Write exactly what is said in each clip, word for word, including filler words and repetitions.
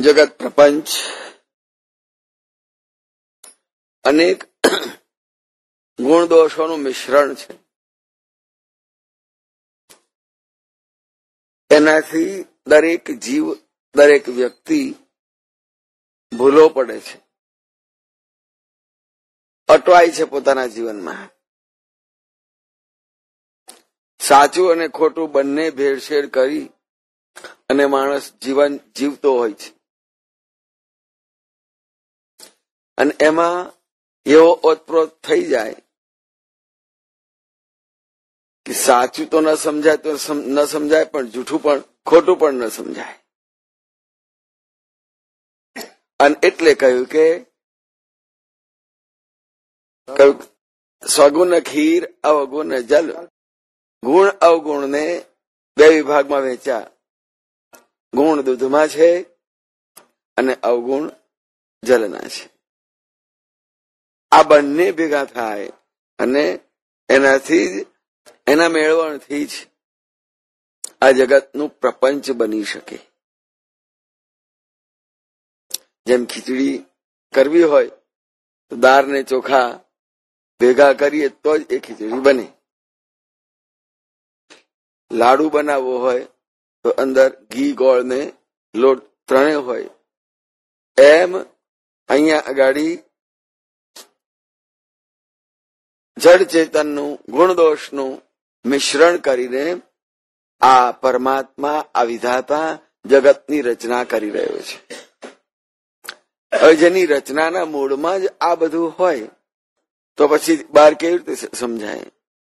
જગત પ્રપંચ અનેક ગુણ દોષોનું મિશ્રણ છે. એનાથી દરેક જીવ, દરેક વ્યક્તિ ભૂલો પડે છે, અટવાય છે પોતાના જીવનમાં. સાચું અને ખોટું બંને ભેળસેળ કરી અને માણસ જીવન જીવતો હોય છે. અને એમાં એવો ઓતપ્રોત થઈ જાય કે સાચું તો ન સમજાય તો ન સમજાય, પણ જૂઠું પણ ખોટું પણ ન સમજાય. અને એટલે કહ્યું કે સ્વગુણ ખીર અવગુણ જલ. ગુણ અવગુણને બે વિભાગમાં વહેંચ્યા. ગુણ દૂધમાં છે અને અવગુણ જલના છે. આ બંને ભેગા થાય અને એનાથી જ, એના મેળવણથી જ આ જગતનું પ્રપંચ બની શકે. જેમ ખીચડી કરવી હોય તો દાળ ને ચોખા ભેગા કરીએ તો જ એ ખીચડી બને. લાડુ બનાવવો હોય તો અંદર ઘી, ગોળ ને લોટ ત્રણેય હોય. એમ અહીંયા અગાડી જડ ચેતનનું, ગુણ દોષનું મિશ્રણ કરીને આ પરમાત્મા, આ વિધાતા જગતની રચના કરી રહ્યો છે. હવે જેની રચનાના મૂળમાં જ આ બધું હોય તો પછી બહાર કેવી રીતે સમજાય?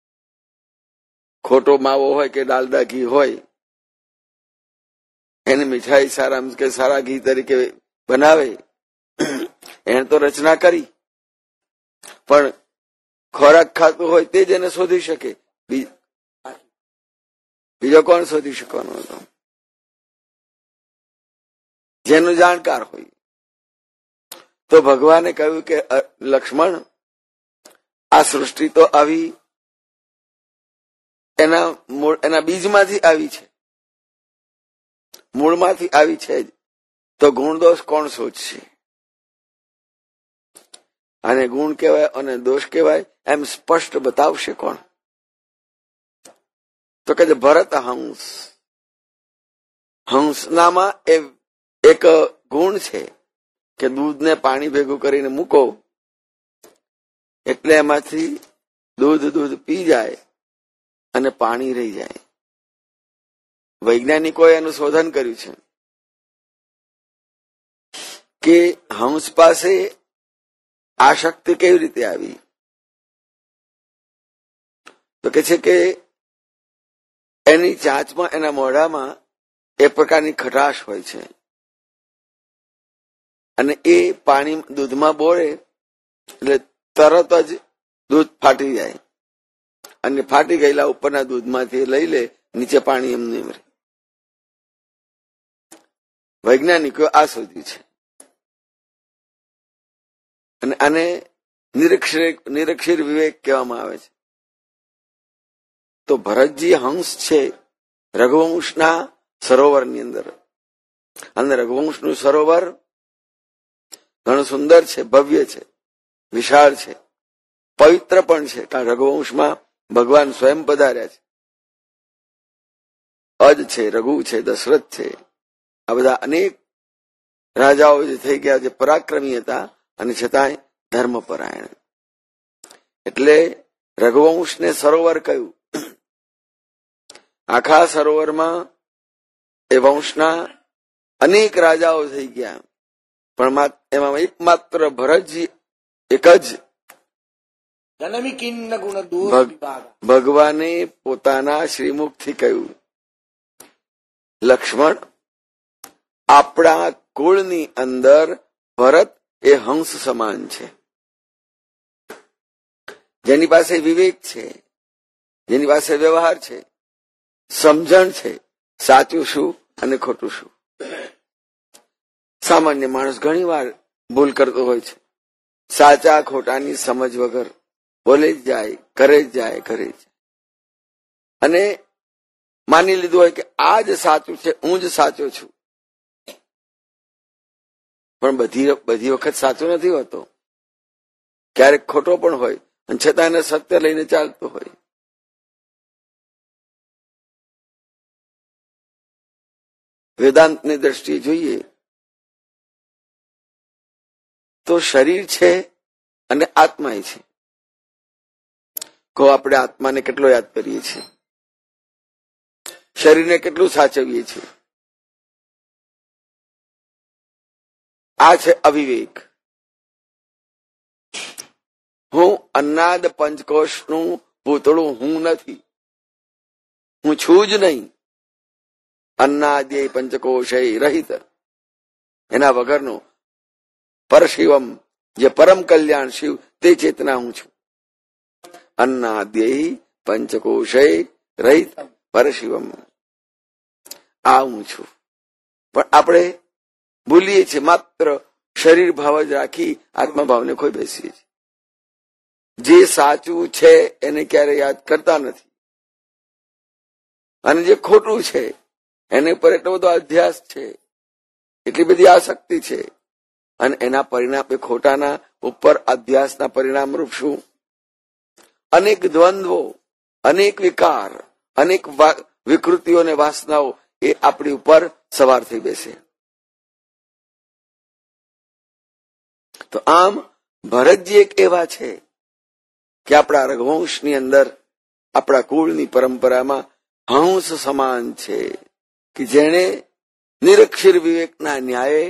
ખોટો માવો હોય કે ડાલડા ઘી હોય, એને મીઠાઈ સારા કે સારા ઘી તરીકે બનાવે, એને તો રચના કરી, પણ ખોરાક ખાતું હોય તે જ એને શોધી શકે. બીજો કોણ શોધી શકવાનો હતો? જેનું જાણકાર હોય. તો ભગવાને કહ્યું કે લક્ષ્મણ, આ સૃષ્ટિ તો આવી એના મૂળ, એના બીજમાંથી આવી છે, મૂળમાંથી આવી છે જ. તો ગુણ દોષ કોણ શોધશે? અને ગુણ કહેવાય અને દોષ કહેવાય એમ સ્પષ્ટ બતાવશે કોણ? તો કે ભરત હંસ. હંસનામાં એ એક ગુણ છે કે દૂધને પાણી ભેગું કરીને મૂકો એટલે એમાંથી દૂધ દૂધ પી જાય અને પાણી રહી જાય. વૈજ્ઞાનિકોએ એનું શોધન કર્યું છે કે હંસ પાસે આ શક્તિ કેવી રીતે આવી. તો કે છે કે એની ચાંચમાં, એના મોઢામાં એ પ્રકારની ખટાશ હોય છે અને એ પાણી દૂધમાં બોળે એટલે તરત જ દૂધ ફાટી જાય અને ફાટી ગયેલા ઉપરના દૂધમાંથી લઈ લે, નીચે પાણી એમને રહે. વૈજ્ઞાનિકો આ શોધ્યું છે અને આને નિરક્ષર નિરક્ષર વિવેક કહેવામાં આવે છે. તો ભરતજી હંસ છે રઘુવંશના સરોવરની અંદર, અને રઘુવંશનું સરોવર ઘણું સુંદર છે, ભવ્ય છે, વિશાળ છે, પવિત્ર પણ છે. કારણ રઘુવંશમાં ભગવાન સ્વયં પધાર્યા છે. અજ છે, રઘુ છે, દશરથ છે, આ બધા અનેક રાજાઓ જે થઈ ગયા, જે પરાક્રમી હતા અને છતાંય ધર્મપરાયણ. એટલે રઘુવંશને સરોવર કહ્યું. આખા સરોવરમાં એ વંશના અનેક રાજાઓ થઈ ગયા, પણ એમાં એકમાત્ર ભરતજી એક જ ભગવાને પોતાના શ્રીમુખથી કહ્યું, લક્ષ્મણ, આપણા કુળની અંદર ભરત એ હંસ સમાન છે, જેની પાસે વિવેક છે, જેની પાસે વ્યવહાર છે, સમજણ છે, સાચું શું અને ખોટું શું. સામાન્ય માણસ ઘણી વાર ભૂલ કરતો હોય છે. સાચા ખોટાની સમજ વગર બોલે જ જાય, કરે જ જાય, કરે જ જાય. અને માની લીધું હોય કે આ જ સાચું છે, હું જ સાચો છું. પણ બધી બધી વખત સાચો નથી હોતો, ક્યારેક ખોટો પણ હોય અને છતાં એને સત્ય લઈને ચાલતો હોય. વેદાંતની દ્રષ્ટિએ જોઈએ તો શરીર છે અને આત્મા છે. કહો આપણે આત્માને કેટલો યાદ કરીએ છીએ, શરીરને કેટલું સાચવીએ છીએ. આ છે અવિવેક. હું અન્નાદ પંચકોશનું પૂતળું હું નથી, હું છું જ નહીં. અન્નાદ્ય પંચકોશય રહિત, એના વગરનું પરશિવમ, જે પરમ કલ્યાણ શિવ, તે ચેતના હું છું. અન્નાદ્ય પંચકોશય રહિત પરશિવમ, આ હું છું. પણ આપણે ભૂલીએ છીએ, માત્ર શરીર ભાવ જ રાખી આત્મભાવને ખોઈ બેસીએ છીએ. જે સાચું છે એને ક્યારે યાદ કરતા નથી, અને જે ખોટું છે એને પર એટલો બધો અધ્યાસ છે, એટલી બધી આસક્તિ છે, અને એના પરિણામ એ ખોટાના ઉપર અધ્યાસના પરિણામ રૂપ શું? અનેક દ્વંદ્વો, અનેક વિકાર, અનેક વિકૃતિઓ અને વાસનાઓ એ આપણી ઉપર સવાર થઈ બેસે. તો આમ ભરતજી એક એવા છે કે આપણા રઘુવંશની અંદર, આપણા કુળની પરંપરામાં હંસ સમાન છે, કે જેણે નિરક્ષર વિવેકના ન્યાયે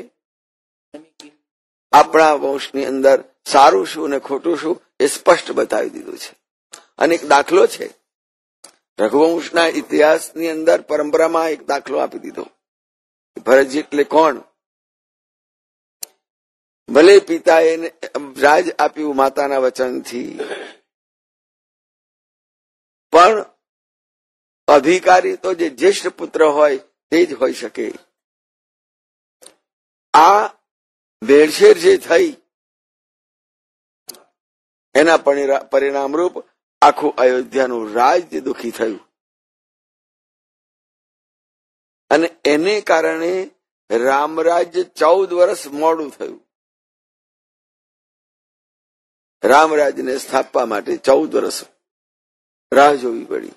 આપણા વંશની અંદર સારું શું અને ખોટું શું એ સ્પષ્ટ બતાવી દીધું છે. અને એક દાખલો છે, રઘુવંશના ઇતિહાસની અંદર પરંપરામાં એક દાખલો આપી દીધો. ભરતજી એટલે કોણ? ભલે પિતાએ રાજ આપ્યું માતાના વચનથી, પણ અધિકારી તો જે જ્યેષ્ઠ પુત્ર હોય તે જ હોઈ શકે. આ ભેળસેળ જે થઈ એના પરિણામ રૂપ આખું અયોધ્યાનું રાજ્ય દુઃખી થયું, અને એને કારણે રામરાજ્ય ચૌદ વર્ષ મોડું થયું. રામરાજ્યને સ્થાપવા માટે ચૌદ વર્ષ રાહ જોવી પડી.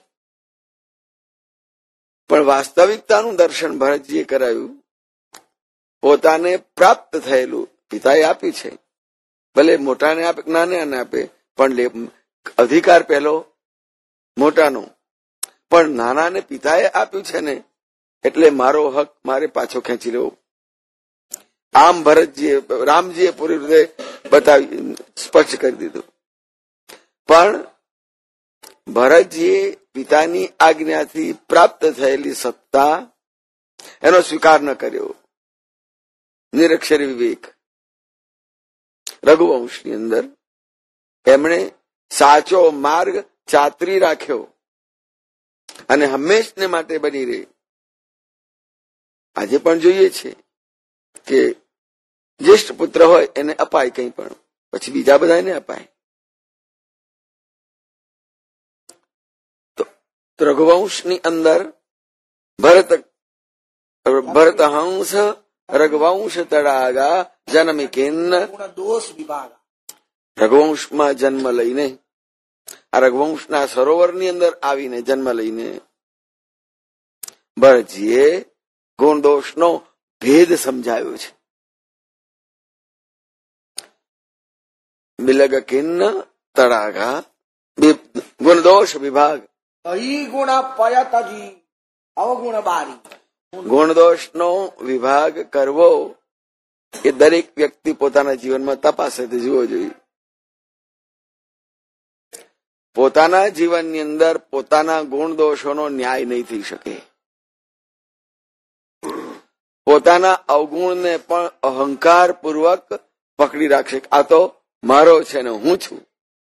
પણ વાસ્તવિકતાનું દર્શન ભરતજીએ કરાયું. પોતાને પ્રાપ્ત થયેલું પિતાએ આપ્યું છે, ભલે મોટાને આપે નાનાને આપે, પણ અધિકાર પહેલો મોટાનો, પણ નાનાને પિતાએ આપ્યું છે ને, એટલે મારો હક મારે પાછો ખેંચી લેવો. આમ ભરતજીએ રામજીએ પૂરી રીતે બતાવી, સ્પષ્ટ કરી દીધું. પણ ભરતજીએ પિતાની આજ્ઞાથી પ્રાપ્ત થયેલી સત્તા એનો સ્વીકાર ન કર્યો. નિરક્ષરી વિવેક રઘુવંશની અંદર એમણે સાચો માર્ગ ચાતરી રાખ્યો અને હંમેશને માટે બની રહે. આજે પણ જોઈએ છે કે જ્યેષ્ઠ પુત્ર હોય એને અપાય કંઈ પણ, પછી બીજા બધાને અપાય. તો રઘુવંશની અંદર ભરત ભરત હંસ રઘુવંશ તડાગા જન્મી કિન્ન દોષ વિભાગ. રઘુવંશમાં જન્મ લઈને, આ રઘુવંશના સરોવરની અંદર આવીને જન્મ લઈને ભરતજીએ ગુણ દોષનો ભેદ સમજાવ્યો છે. બિલગ કિન્ન તડાગા ગુણ દોષ વિભાગ. ગુણ પયતજી અવગુણ બારી. ગુણ દોષનો વિભાગ કરવો એ દરેક વ્યક્તિ પોતાના જીવનમાં તપાસે તે જોવો જોઈએ. પોતાના જીવનની અંદર પોતાના ગુણ દોષોનો ન્યાય નહીં થઈ શકે. પોતાના અવગુણને પણ અહંકાર પૂર્વક પકડી રાખશે. આ તો મારો છે ને હું છું.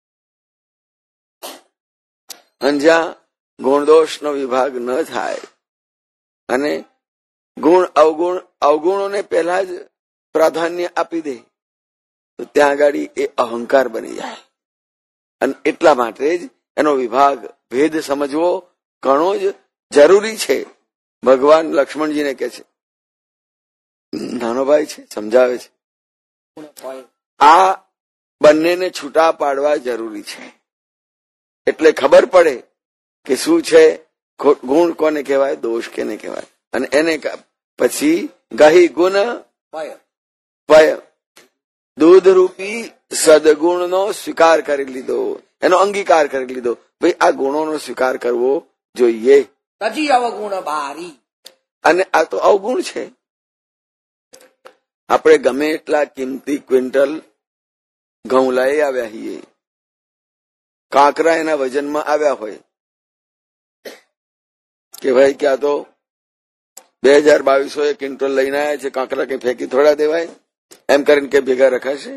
અને જ્યાં ગુણ દોષનો વિભાગ ન થાય અને ગુણ અવગુણ અવગુણોને પહેલા જ પ્રાધાન્ય આપી દે તો ત્યાં આગળ એ અહંકાર બની જાય. અને એટલા માટે જ એનો વિભાગ ભેદ સમજવો ઘણો જ જરૂરી છે. ભગવાન લક્ષ્મણજીને કહે છે, નાનો ભાઈ છે, સમજાવે છે, આ બંનેને છૂટા પાડવા જરૂરી છે. એટલે ખબર પડે કે શું છે ગુણ કોને કહેવાય, દોષ કેને કહેવાય. અને એને પછી ગહી ગુણ ભય ભય દૂધરૂપી સદગુણનો સ્વીકાર કરી લીધો, એનો અંગીકાર કરી લીધો. ભાઈ આ ગુણોનો સ્વીકાર કરવો જોઈએ. તજી અવગુણ બારી. અને આ તો અવગુણ છે. આપણે ગમે એટલા કિંમતી ક્વિન્ટલ ઘઉં લઈ આવ્યા છીએ, કાંકરા એના વજનમાં આવ્યા હોય કે ભાઈ ક્યાં તો બે હજાર બાવીસો એ ક્વિન્ટલ લઈને આવ્યા છે, કાંકરા કે ફેંકી થોડા દેવાય એમ કરીને કે ભેગા રખાશે.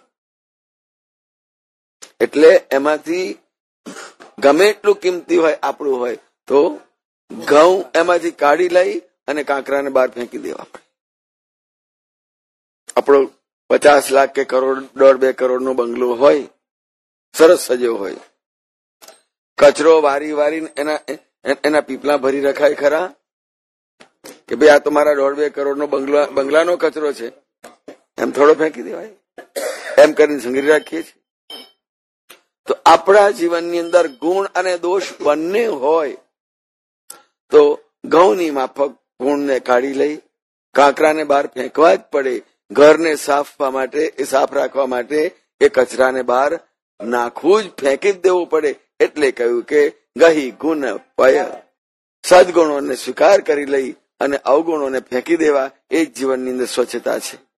એટલે એમાંથી ગમે એટલું કિંમતી હોય આપણું હોય તો ઘઉં એમાંથી કાઢી લઈ અને કાંકરાને બહાર ફેંકી દેવા પડે. આપણો પચાસ લાખ કે કરોડ દોઢ બે કરોડ નો બંગલો હોય, સરસ સજ્યો હોય, કચરો વારી વારી એના એના પીપલા ભરી રખાય ખરા કે ભાઈ આ તો મારા દોઢ બે કરોડ નો બંગલા બંગલાનો કચરો છે, એમ થોડો ફેંકી દેવાય? એમ કરીને સંગ્રહી રાખીએ છીએ. તો આપણા જીવનની અંદર ગુણ અને દોષ બંને હોય તો ઘઉંની માફક ગુણને કાઢી લઈ કાંકરાને બહાર ફેંકવા જ પડે. ઘરને સાફવા માટે, એ સાફ રાખવા માટે એ કચરાને બહાર નાખવું જ, ફેંકી જ દેવું પડે. એટલે કહ્યું કે ગહી ગુણ પય, સદગુણોને સ્વીકાર કરી લઈ અને અવગુણોને ફેંકી દેવા, એ જ જીવનની અંદર સ્વચ્છતા છે.